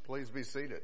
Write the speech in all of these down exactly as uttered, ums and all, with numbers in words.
Please be seated.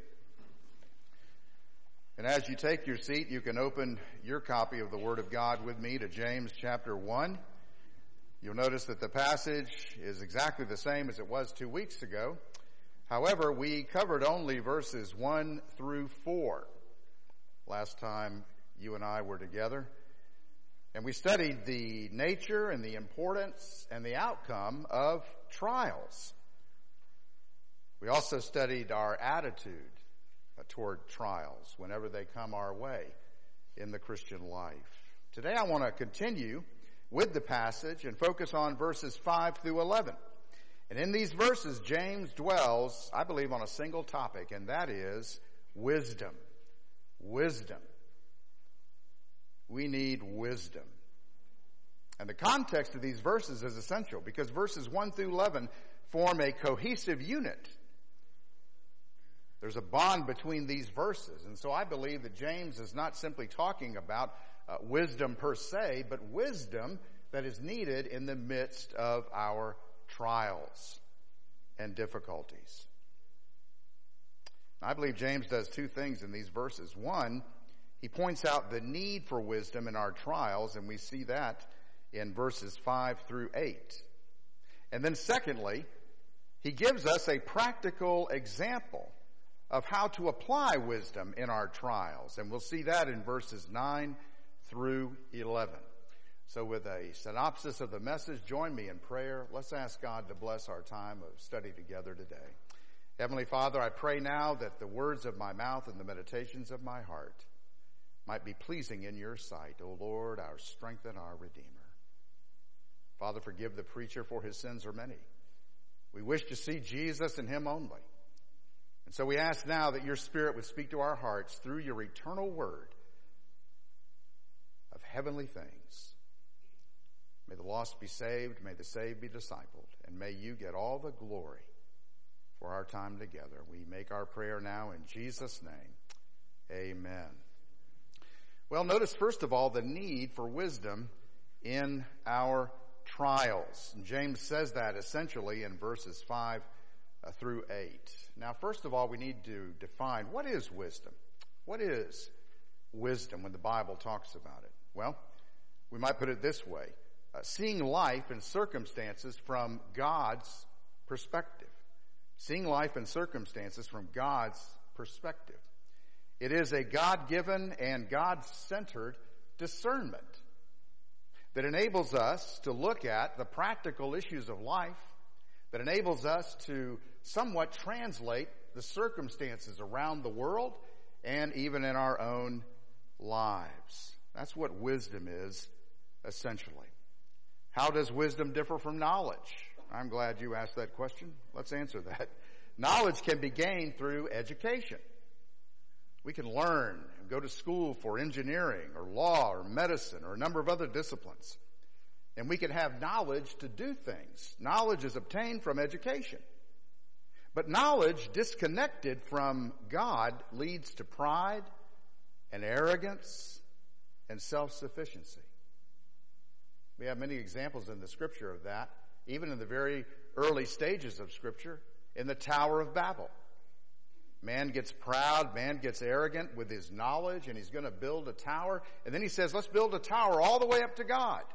And as you take your seat, you can open your copy of the Word of God with me to James chapter one. You'll notice that the passage is exactly the same as it was two weeks ago. However, we covered only verses one through four last time you and I were together. And we studied the nature and the importance and the outcome of trials. We also studied our attitude toward trials whenever they come our way in the Christian life. Today I want to continue with the passage and focus on verses five through eleven. And in these verses, James dwells, I believe, on a single topic, and that is wisdom. Wisdom. We need wisdom. And the context of these verses is essential because verses one through eleven form a cohesive unit. There's a bond between these verses. And so I believe that James is not simply talking about uh, wisdom per se, but wisdom that is needed in the midst of our trials and difficulties. I believe James does two things in these verses. One, he points out the need for wisdom in our trials, and we see that in verses five through eight. And then secondly, he gives us a practical example of how to apply wisdom in our trials. And we'll see that in verses nine through eleven. So with a synopsis of the message, join me in prayer. Let's ask God to bless our time of study together today. Heavenly Father, I pray now that the words of my mouth and the meditations of my heart might be pleasing in your sight, O Lord, our strength and our Redeemer. Father, forgive the preacher, for his sins are many. We wish to see Jesus and him only. And so we ask now that your Spirit would speak to our hearts through your eternal word of heavenly things. May the lost be saved, may the saved be discipled, and may you get all the glory for our time together. We make our prayer now in Jesus' name. Amen. Well, notice first of all the need for wisdom in our trials. And James says that essentially in verses five Uh, through eight. Now, first of all, we need to define what is wisdom. What is wisdom when the Bible talks about it? Well, we might put it this way. Uh, seeing life and circumstances from God's perspective. Seeing life and circumstances from God's perspective. It is a God-given and God-centered discernment that enables us to look at the practical issues of life, that enables us to somewhat translate the circumstances around the world and even in our own lives. That's what wisdom is, essentially. How does wisdom differ from knowledge? I'm glad you asked that question. Let's answer that. Knowledge can be gained through education. We can learn and go to school for engineering or law or medicine or a number of other disciplines. And we can have knowledge to do things. Knowledge is obtained from education. But knowledge disconnected from God leads to pride and arrogance and self-sufficiency. We have many examples in the Scripture of that, even in the very early stages of Scripture, in the Tower of Babel. Man gets proud, man gets arrogant with his knowledge, and he's going to build a tower. And then he says, let's build a tower all the way up to God.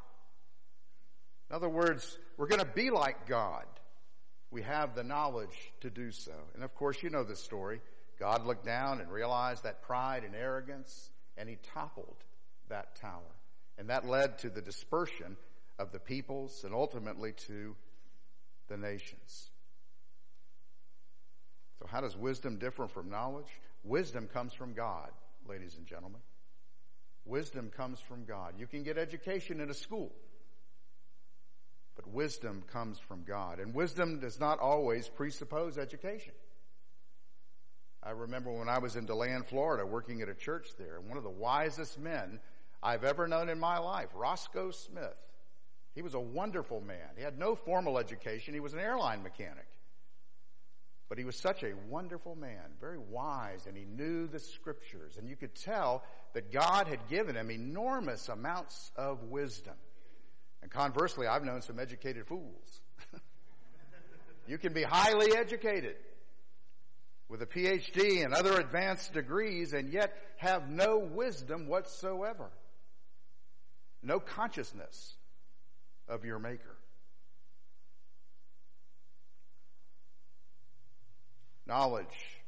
In other words, we're going to be like God. We have the knowledge to do so. And of course, you know the story. God looked down and realized that pride and arrogance, and he toppled that tower. And that led to the dispersion of the peoples and ultimately to the nations. So how does wisdom differ from knowledge? Wisdom comes from God, ladies and gentlemen. Wisdom comes from God. You can get education in a school. But wisdom comes from God. And wisdom does not always presuppose education. I remember when I was in DeLand, Florida, working at a church there, and one of the wisest men I've ever known in my life, Roscoe Smith. He was a wonderful man. He had no formal education. He was an airline mechanic. But he was such a wonderful man, very wise, and he knew the Scriptures. And you could tell that God had given him enormous amounts of wisdom. And conversely, I've known some educated fools. You can be highly educated with a P H D and other advanced degrees, and yet have no wisdom whatsoever, no consciousness of your Maker. Knowledge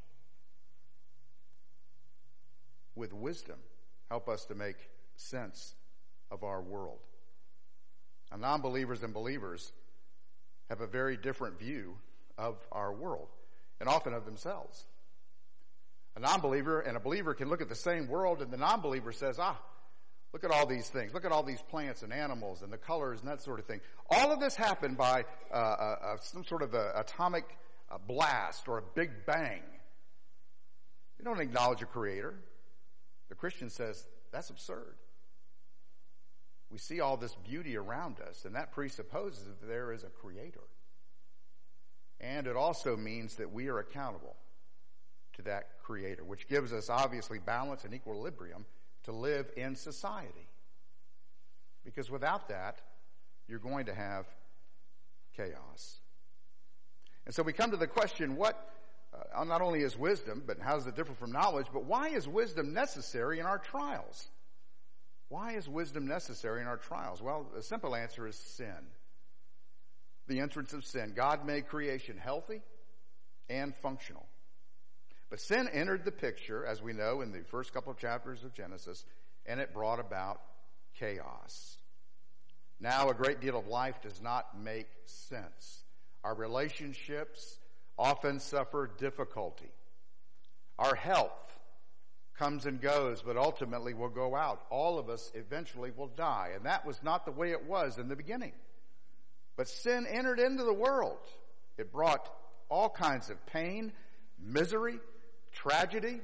with wisdom help us to make sense of our world. Now, non-believers and believers have a very different view of our world, and often of themselves. A non-believer and a believer can look at the same world, and the non-believer says, ah, look at all these things. Look at all these plants and animals and the colors and that sort of thing. All of this happened by uh, uh, uh, some sort of a atomic uh, blast or a big bang. We don't acknowledge a creator. The Christian says, that's absurd. We see all this beauty around us, and that presupposes that there is a creator. And it also means that we are accountable to that creator, which gives us obviously balance and equilibrium to live in society. Because without that, you're going to have chaos. And so we come to the question, what, uh, not only is wisdom, but how does it differ from knowledge, but why is wisdom necessary in our trials? Why is wisdom necessary in our trials? Well, the simple answer is sin. The entrance of sin. God made creation healthy and functional. But sin entered the picture, as we know, in the first couple of chapters of Genesis, and it brought about chaos. Now a great deal of life does not make sense. Our relationships often suffer difficulty. Our health comes and goes, but ultimately will go out. All of us eventually will die, and that was not the way it was in the beginning. But sin entered into the world. It brought all kinds of pain, misery, tragedy.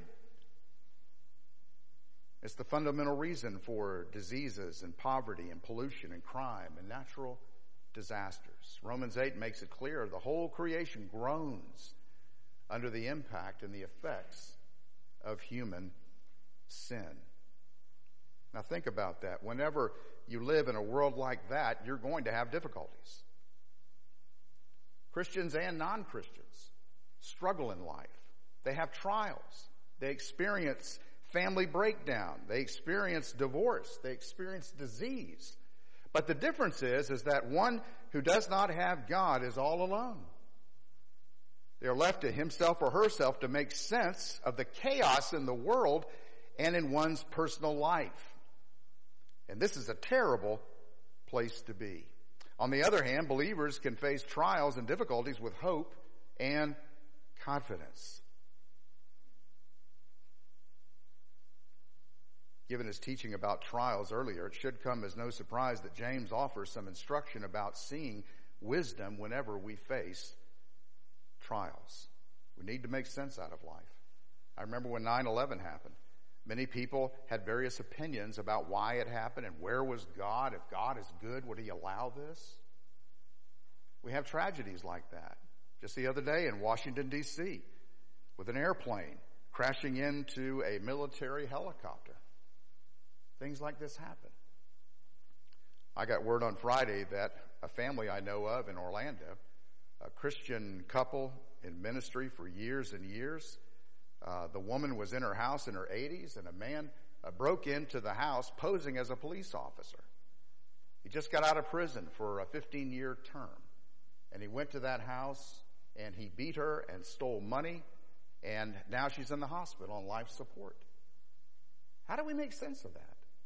It's the fundamental reason for diseases and poverty and pollution and crime and natural disasters. Romans eight makes it clear the whole creation groans under the impact and the effects of human sin. Now think about that. Whenever you live in a world like that, you're going to have difficulties. Christians and non-Christians struggle in life. They have trials. They experience family breakdown. They experience divorce. They experience disease. But the difference is, is that one who does not have God is all alone. They are left to himself or herself to make sense of the chaos in the world and in one's personal life. And this is a terrible place to be. On the other hand, believers can face trials and difficulties with hope and confidence. Given his teaching about trials earlier, it should come as no surprise that James offers some instruction about seeing wisdom whenever we face trials. We need to make sense out of life. I remember when nine eleven happened. Many people had various opinions about why it happened and where was God. If God is good, would he allow this? We have tragedies like that. Just the other day in Washington, D C, with an airplane crashing into a military helicopter. Things like this happen. I got word on Friday that a family I know of in Orlando, a Christian couple in ministry for years and years, uh, the woman was in her house in her eighties, and a man uh, broke into the house posing as a police officer. He just got out of prison for a fifteen-year term, and he went to that house, and he beat her and stole money, and now she's in the hospital on life support. How do we make sense of that?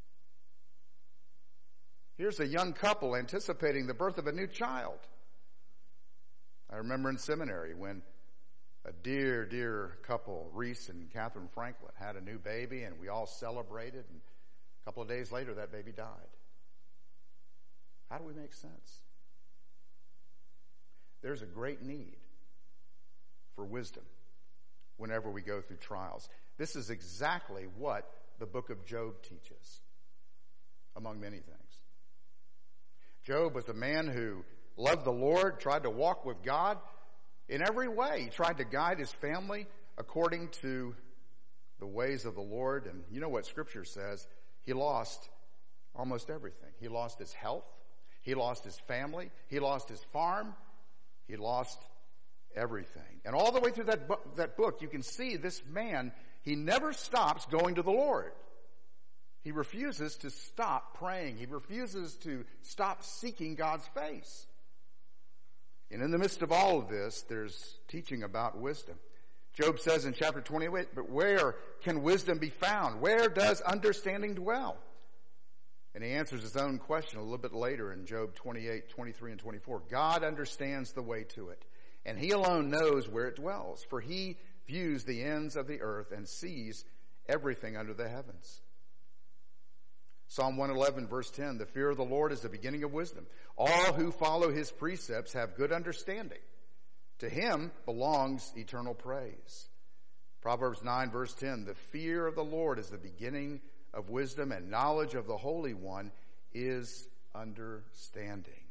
Here's a young couple anticipating the birth of a new child. I remember in seminary when a dear, dear couple, Reese and Catherine Franklin, had a new baby, and we all celebrated, and a couple of days later that baby died. How do we make sense? There's a great need for wisdom whenever we go through trials. This is exactly what the book of Job teaches, among many things. Job was a man who loved the Lord, tried to walk with God in every way. He tried to guide his family according to the ways of the Lord. And you know what Scripture says? He lost almost everything. He lost his health. He lost his family. He lost his farm. He lost everything. And all the way through that book, that book, you can see this man, he never stops going to the Lord. He refuses to stop praying. He refuses to stop seeking God's face. And in the midst of all of this, there's teaching about wisdom. Job says in chapter twenty-eight, but where can wisdom be found? Where does understanding dwell? And he answers his own question a little bit later in Job twenty-eight, twenty-three, and twenty-four. God understands the way to it, and he alone knows where it dwells, for he views the ends of the earth and sees everything under the heavens. Psalm one eleven, verse ten, the fear of the Lord is the beginning of wisdom. All who follow his precepts have good understanding. To him belongs eternal praise. Proverbs nine, verse ten, the fear of the Lord is the beginning of wisdom, and knowledge of the Holy One is understanding.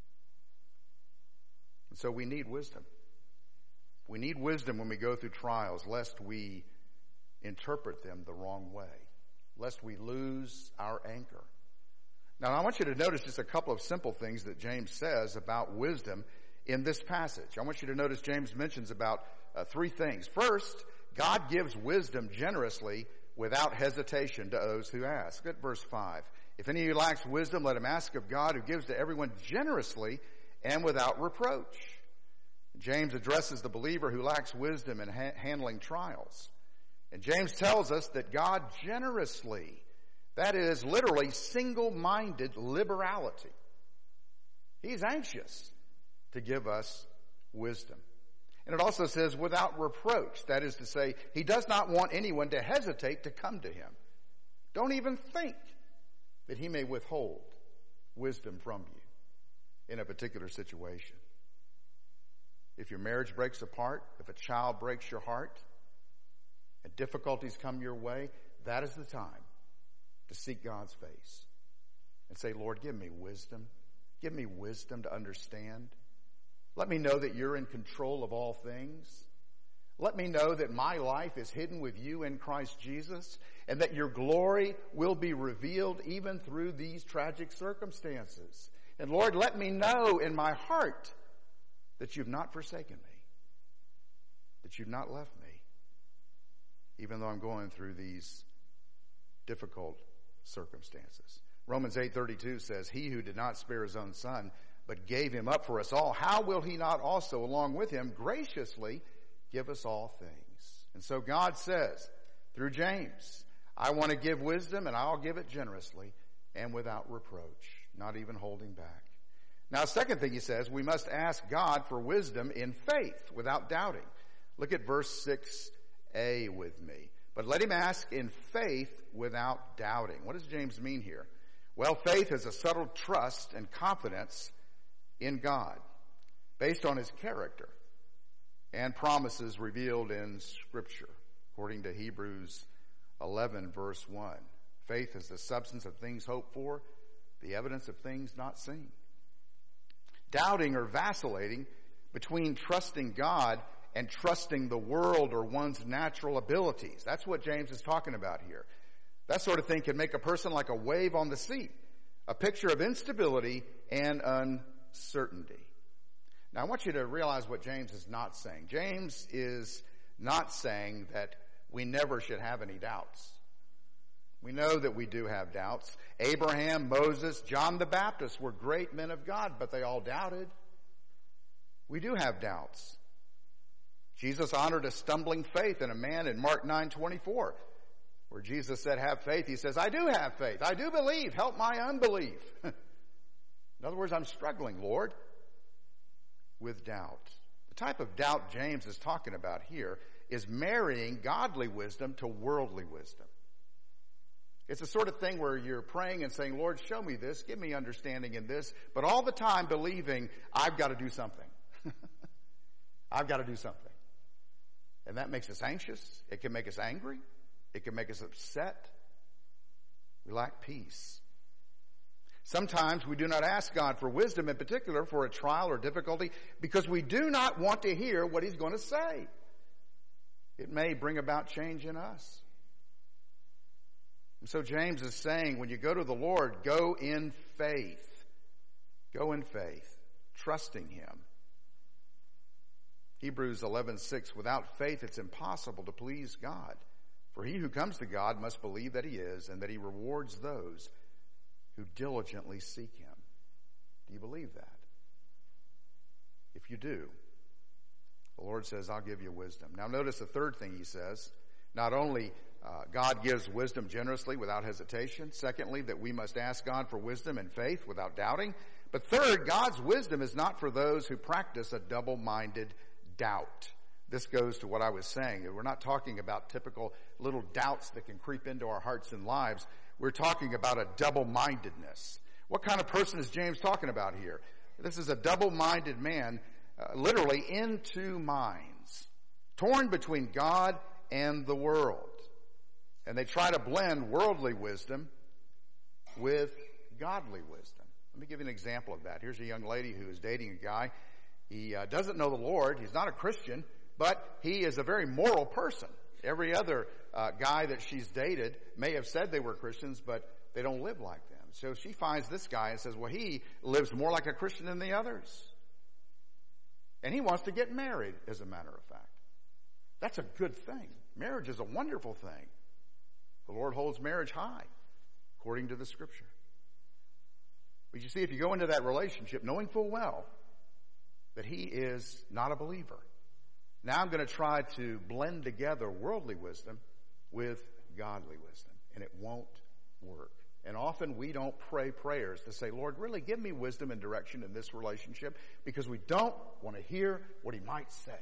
And so we need wisdom. We need wisdom when we go through trials, lest we interpret them the wrong way, lest we lose our anchor. Now, I want you to notice just a couple of simple things that James says about wisdom in this passage. I want you to notice James mentions about uh, three things. First, God gives wisdom generously without hesitation to those who ask. Look at verse five. If any of you lacks wisdom, let him ask of God, who gives to everyone generously and without reproach. James addresses the believer who lacks wisdom in ha- handling trials. And James tells us that God generously, that is literally single-minded liberality, he's anxious to give us wisdom. And it also says without reproach, that is to say, he does not want anyone to hesitate to come to him. Don't even think that he may withhold wisdom from you in a particular situation. If your marriage breaks apart, if a child breaks your heart, and difficulties come your way, that is the time to seek God's face and say, Lord, give me wisdom. Give me wisdom to understand. Let me know that you're in control of all things. Let me know that my life is hidden with you in Christ Jesus, and that your glory will be revealed even through these tragic circumstances. And Lord, let me know in my heart that you've not forsaken me, that you've not left me, even though I'm going through these difficult circumstances. Romans eight thirty-two says, he who did not spare his own son, but gave him up for us all, how will he not also, along with him, graciously give us all things? And so God says, through James, I want to give wisdom, and I'll give it generously and without reproach, not even holding back. Now, second thing he says, we must ask God for wisdom in faith without doubting. Look at verse six a with me. But let him ask in faith without doubting. What does James mean here? Well, faith is a subtle trust and confidence in God based on his character and promises revealed in Scripture, according to Hebrews eleven, verse one. Faith is the substance of things hoped for, the evidence of things not seen. Doubting or vacillating between trusting God and trusting the world or one's natural abilities. That's what James is talking about here. That sort of thing can make a person like a wave on the sea, a picture of instability and uncertainty. Now, I want you to realize what James is not saying. James is not saying that we never should have any doubts. We know that we do have doubts. Abraham, Moses, John the Baptist were great men of God, but they all doubted. We do have doubts. Jesus honored a stumbling faith in a man in Mark nine twenty-four, where Jesus said, have faith. He says, I do have faith. I do believe. Help my unbelief. In other words, I'm struggling, Lord, with doubt. The type of doubt James is talking about here is marrying godly wisdom to worldly wisdom. It's the sort of thing where you're praying and saying, Lord, show me this, give me understanding in this, but all the time believing I've got to do something. I've got to do something. And that makes us anxious. It can make us angry. It can make us upset. We lack peace. Sometimes we do not ask God for wisdom, in particular for a trial or difficulty, because we do not want to hear what he's going to say. It may bring about change in us. And so James is saying, when you go to the Lord, go in faith. Go in faith, trusting him. Hebrews eleven six, without faith it's impossible to please God. For he who comes to God must believe that he is, and that he rewards those who diligently seek him. Do you believe that? If you do, the Lord says, I'll give you wisdom. Now notice the third thing he says. Not only uh, God gives wisdom generously without hesitation. Secondly, that we must ask God for wisdom and faith without doubting. But third, God's wisdom is not for those who practice a double-minded doubt. This goes to what I was saying. We're not talking about typical little doubts that can creep into our hearts and lives. We're talking about a double-mindedness. What kind of person is James talking about here? This is a double-minded man, uh, literally in two minds, torn between God and the world. And they try to blend worldly wisdom with godly wisdom. Let me give you an example of that. Here's a young lady who is dating a guy. He uh, doesn't know the Lord. He's not a Christian, but he is a very moral person. Every other uh, guy that she's dated may have said they were Christians, but they don't live like them. So she finds this guy and says, well, he lives more like a Christian than the others. And he wants to get married, as a matter of fact. That's a good thing. Marriage is a wonderful thing. The Lord holds marriage high, according to the Scripture. But you see, if you go into that relationship knowing full well that he is not a believer, now I'm going to try to blend together worldly wisdom with godly wisdom, and it won't work. And often we don't pray prayers to say, Lord, really give me wisdom and direction in this relationship, because we don't want to hear what he might say.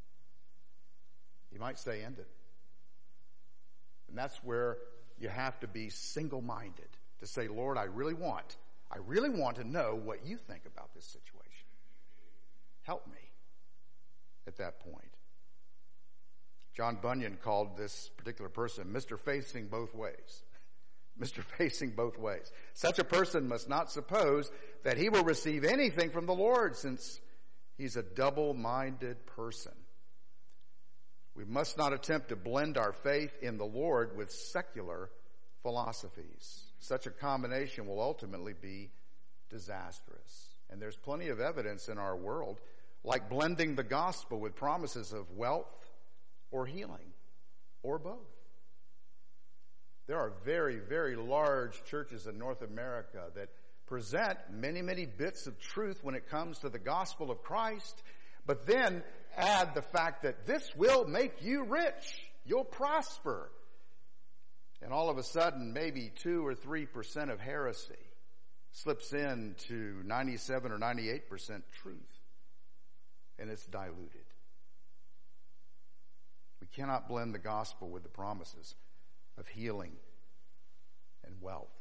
He might say, end it. And that's where you have to be single-minded to say, Lord, I really want, I really want to know what you think about this situation. Help me at that point. John Bunyan called this particular person Mister Facing Both Ways. Mister Facing Both Ways. Such a person must not suppose that he will receive anything from the Lord, since he's a double-minded person. We must not attempt to blend our faith in the Lord with secular philosophies. Such a combination will ultimately be disastrous. And there's plenty of evidence in our world, like blending the gospel with promises of wealth or healing, or both. There are very, very large churches in North America that present many, many bits of truth when it comes to the gospel of Christ, but then add the fact that this will make you rich. You'll prosper. And all of a sudden, maybe two or three percent of heresy slips into ninety-seven or ninety-eight percent truth. And it's diluted. We cannot blend the gospel with the promises of healing and wealth.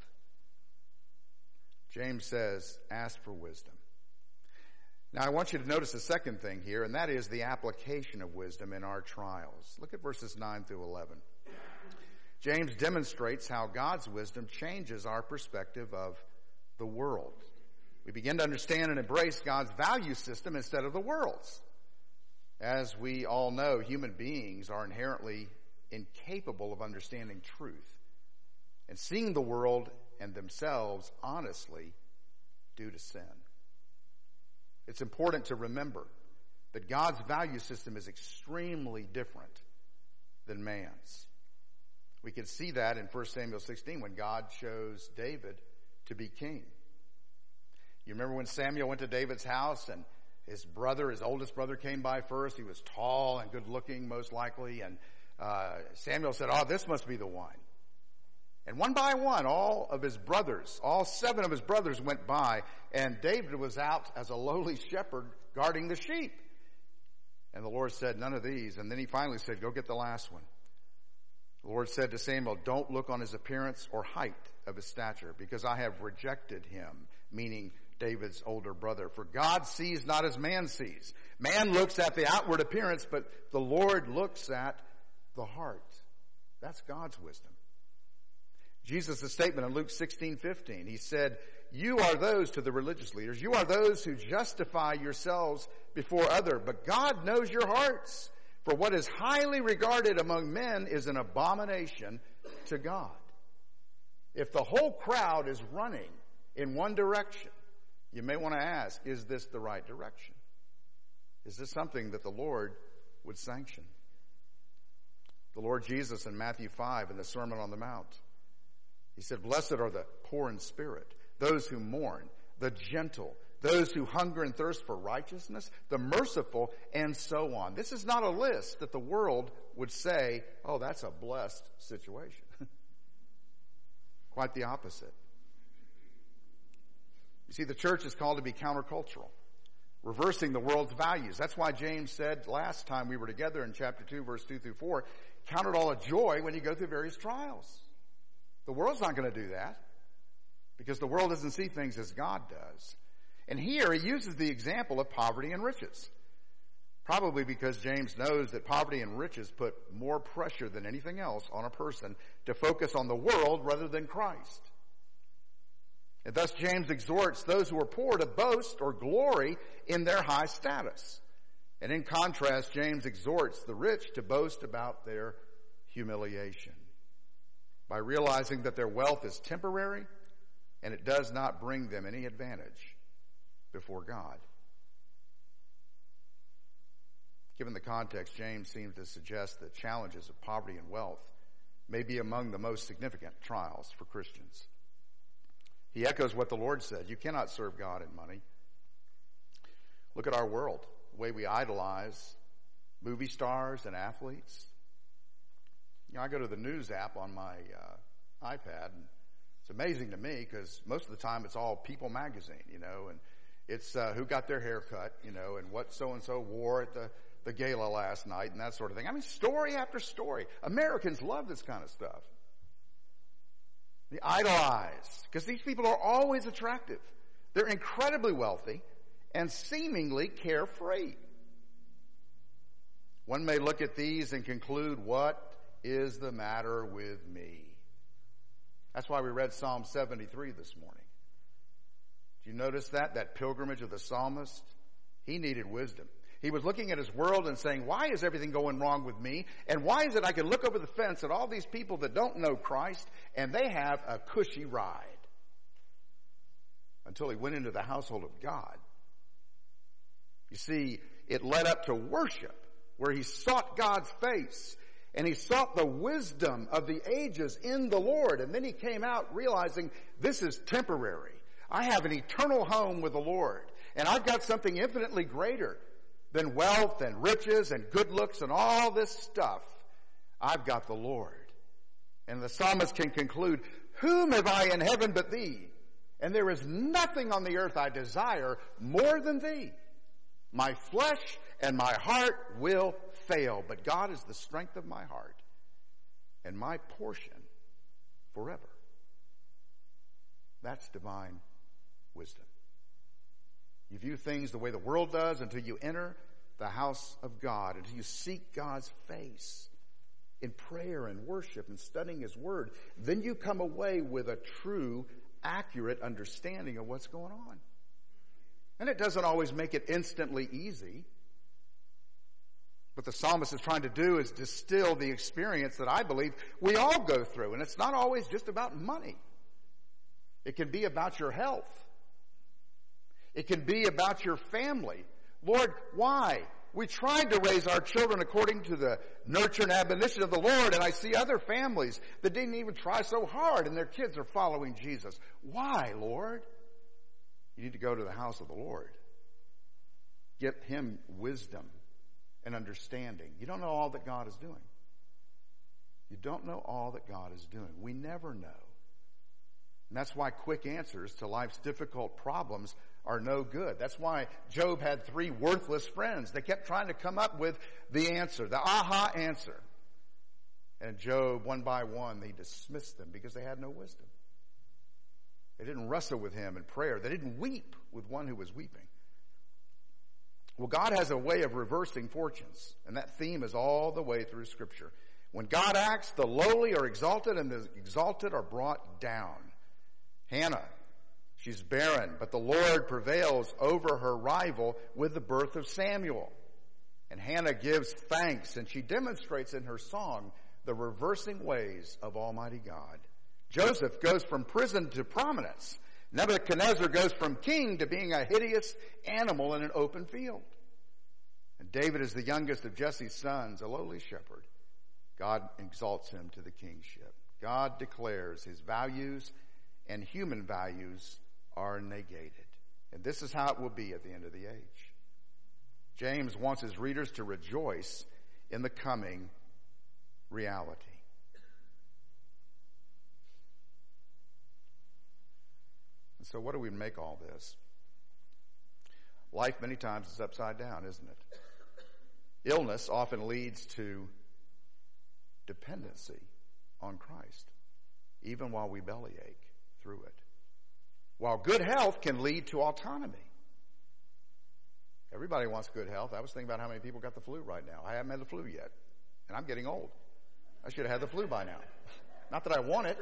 James says, ask for wisdom. Now I want you to notice the second thing here, and that is the application of wisdom in our trials. Look at verses nine through eleven. James demonstrates how God's wisdom changes our perspective of the world. We begin to understand and embrace God's value system instead of the world's. As we all know, human beings are inherently incapable of understanding truth and seeing the world and themselves honestly due to sin. It's important to remember that God's value system is extremely different than man's. We can see that in First Samuel sixteen when God chose David to be king. You remember when Samuel went to David's house and his brother, his oldest brother, came by first. He was tall and good looking, most likely. And uh, Samuel said, oh, this must be the one. And one by one, all of his brothers, all seven of his brothers went by, and David was out as a lowly shepherd guarding the sheep. And the Lord said, none of these. And then he finally said, go get the last one. The Lord said to Samuel, don't look on his appearance or height of his stature, because I have rejected him, meaning David's older brother. For God sees not as man sees. Man looks at the outward appearance, but the Lord looks at the heart. That's God's wisdom. Jesus' statement in Luke sixteen fifteen, he said, you are those, to the religious leaders, you are those who justify yourselves before others, but God knows your hearts. For what is highly regarded among men is an abomination to God. If the whole crowd is running in one direction, you may want to ask, is this the right direction? Is this something that the Lord would sanction? The Lord Jesus in Matthew five in the Sermon on the Mount, he said, "Blessed are the poor in spirit, those who mourn, the gentle, those who hunger and thirst for righteousness, the merciful," and so on. This is not a list that the world would say, oh, that's a blessed situation. Quite the opposite. You see, the church is called to be countercultural, reversing the world's values. That's why James said last time we were together in chapter two, verse two through four, count it all a joy when you go through various trials. The world's not going to do that because the world doesn't see things as God does. And here he uses the example of poverty and riches, probably because James knows that poverty and riches put more pressure than anything else on a person to focus on the world rather than Christ. And thus James exhorts those who are poor to boast or glory in their high status. And in contrast, James exhorts the rich to boast about their humiliation by realizing that their wealth is temporary and it does not bring them any advantage before God. Given the context, James seems to suggest that challenges of poverty and wealth may be among the most significant trials for Christians. He echoes what the Lord said. You cannot serve God in money. Look at our world, the way we idolize movie stars and athletes. You know, I go to the news app on my uh, iPad, and it's amazing to me because most of the time it's all People magazine, you know, and it's uh, who got their hair cut, you know, and what so-and-so wore at the, the gala last night and that sort of thing. I mean, story after story. Americans love this kind of stuff. They idolize, because these people are always attractive. They're incredibly wealthy and seemingly carefree. One may look at these and conclude, what is the matter with me? That's why we read Psalm seventy-three this morning. Did you notice that? That pilgrimage of the psalmist? He needed wisdom. He was looking at his world and saying, why is everything going wrong with me? And why is it I can look over the fence at all these people that don't know Christ and they have a cushy ride? Until he went into the household of God. You see, it led up to worship, where he sought God's face and he sought the wisdom of the ages in the Lord. And then he came out realizing this is temporary. I have an eternal home with the Lord, and I've got something infinitely greater than wealth and riches and good looks and all this stuff. I've got the Lord. And the psalmist can conclude, whom have I in heaven but thee? And there is nothing on the earth I desire more than thee. My flesh and my heart will fail, but God is the strength of my heart and my portion forever. That's divine wisdom. You view things the way the world does until you enter the house of God, until you seek God's face in prayer and worship and studying his word. Then you come away with a true, accurate understanding of what's going on. And it doesn't always make it instantly easy. What the psalmist is trying to do is distill the experience that I believe we all go through. And it's not always just about money. It can be about your health. It can be about your family. Lord, why? We tried to raise our children according to the nurture and admonition of the Lord, and I see other families that didn't even try so hard, and their kids are following Jesus. Why, Lord? You need to go to the house of the Lord. Get him wisdom and understanding. You don't know all that God is doing. You don't know all that God is doing. We never know. And that's why quick answers to life's difficult problems are no good. That's why Job had three worthless friends. They kept trying to come up with the answer, the aha answer. And Job, one by one, they dismissed them because they had no wisdom. They didn't wrestle with him in prayer. They didn't weep with one who was weeping. Well, God has a way of reversing fortunes, and that theme is all the way through Scripture. When God acts, the lowly are exalted and the exalted are brought down. Hannah, she's barren, but the Lord prevails over her rival with the birth of Samuel. And Hannah gives thanks, and she demonstrates in her song the reversing ways of Almighty God. Joseph goes from prison to prominence. Nebuchadnezzar goes from king to being a hideous animal in an open field. And David is the youngest of Jesse's sons, a lowly shepherd. God exalts him to the kingship. God declares his values and human values are negated. And this is how it will be at the end of the age. James wants his readers to rejoice in the coming reality. And so what do we make all this? Life many times is upside down, isn't it? Illness often leads to dependency on Christ, even while we bellyache through it. While good health can lead to autonomy. Everybody wants good health. I was thinking about how many people got the flu right now. I haven't had the flu yet, and I'm getting old. I should have had the flu by now. Not that I want it,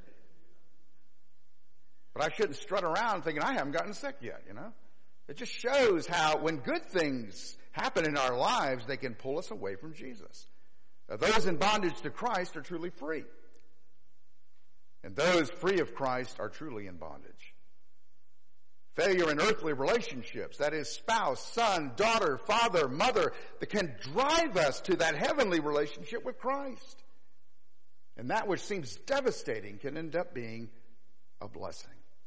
but I shouldn't strut around thinking I haven't gotten sick yet, you know? It just shows how when good things happen in our lives, they can pull us away from Jesus. Now, those in bondage to Christ are truly free. And those free of Christ are truly in bondage. Failure in earthly relationships, that is spouse, son, daughter, father, mother, that can drive us to that heavenly relationship with Christ. And that which seems devastating can end up being a blessing.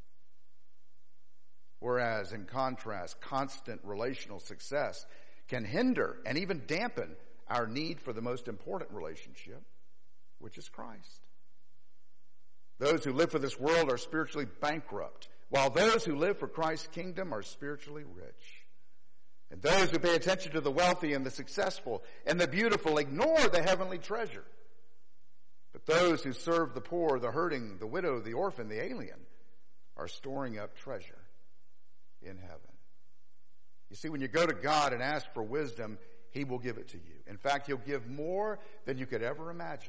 Whereas, in contrast, constant relational success can hinder and even dampen our need for the most important relationship, which is Christ. Those who live for this world are spiritually bankrupt, while those who live for Christ's kingdom are spiritually rich. And those who pay attention to the wealthy and the successful and the beautiful ignore the heavenly treasure. But those who serve the poor, the hurting, the widow, the orphan, the alien are storing up treasure in heaven. You see, when you go to God and ask for wisdom, he will give it to you. In fact, he'll give more than you could ever imagine.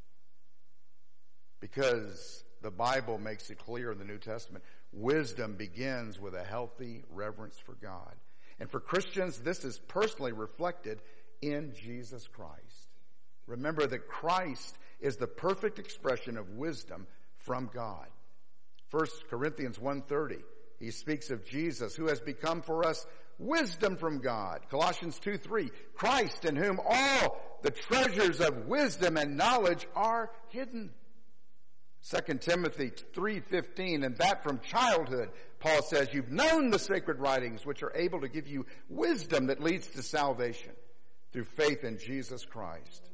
Because the Bible makes it clear in the New Testament, wisdom begins with a healthy reverence for God. And for Christians, this is personally reflected in Jesus Christ. Remember that Christ is the perfect expression of wisdom from God. First Corinthians one thirty, he speaks of Jesus, who has become for us wisdom from God. Colossians two three, Christ, in whom all the treasures of wisdom and knowledge are hidden. Second Timothy three fifteen, and that from childhood, Paul says, you've known the sacred writings, which are able to give you wisdom that leads to salvation through faith in Jesus Christ.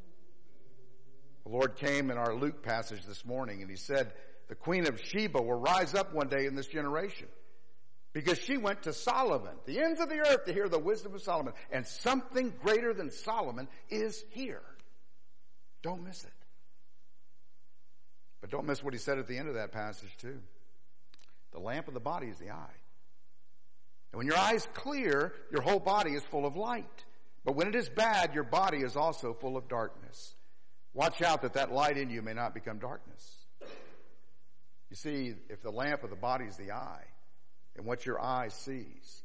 The Lord came in our Luke passage this morning, and he said, the Queen of Sheba will rise up one day in this generation, because she went to Solomon, the ends of the earth, to hear the wisdom of Solomon. And something greater than Solomon is here. Don't miss it. But don't miss what he said at the end of that passage too. The lamp of the body is the eye. And when your eye is clear, your whole body is full of light. But when it is bad, your body is also full of darkness. Watch out that that light in you may not become darkness. You see, if the lamp of the body is the eye, and what your eye sees,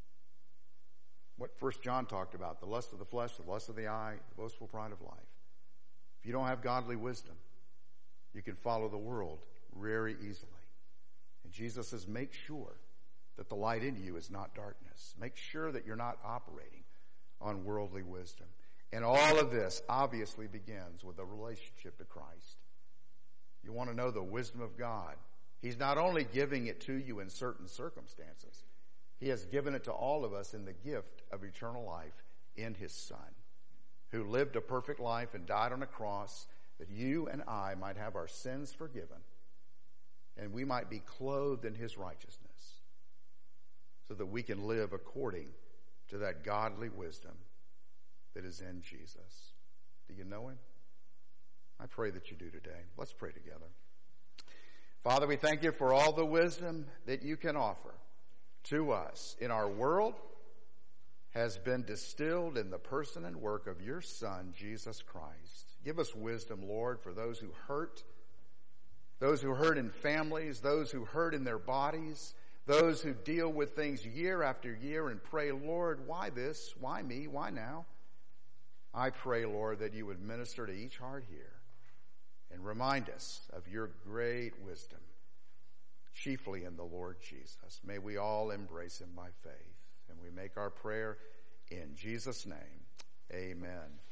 what First John talked about, the lust of the flesh, the lust of the eye, the boastful pride of life. If you don't have godly wisdom, you can follow the world very easily. And Jesus says, make sure that the light in you is not darkness. Make sure that you're not operating on worldly wisdom. And all of this obviously begins with a relationship to Christ. You want to know the wisdom of God. He's not only giving it to you in certain circumstances, he has given it to all of us in the gift of eternal life in his Son, who lived a perfect life and died on a cross that you and I might have our sins forgiven and we might be clothed in his righteousness so that we can live according to that godly wisdom that is in Jesus. Do you know him? I pray that you do today. Let's pray together. Father, we thank you for all the wisdom that you can offer to us in our world has been distilled in the person and work of your Son, Jesus Christ. Give us wisdom, Lord, for those who hurt, those who hurt in families, those who hurt in their bodies, those who deal with things year after year and pray, Lord, why this? Why me? Why now? I pray, Lord, that you would minister to each heart here and remind us of your great wisdom, chiefly in the Lord Jesus. May we all embrace him by faith. And we make our prayer In Jesus' name, amen.